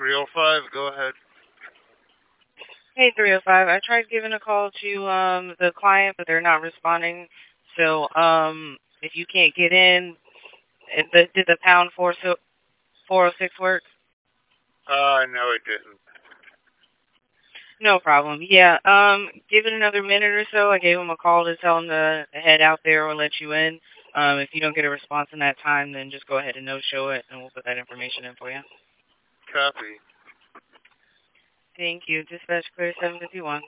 305, go ahead. Hey, 305. I tried giving a call to the client, but they're not responding. So if you can't get in, did the pound 406 work? No, it didn't. No problem. Yeah. Give it another minute or so. I gave him a call to tell him to head out there or let you in. If you don't get a response in that time, then just go ahead and no-show it, and we'll put that information in for you. Copy. Thank you. Dispatch clear 751.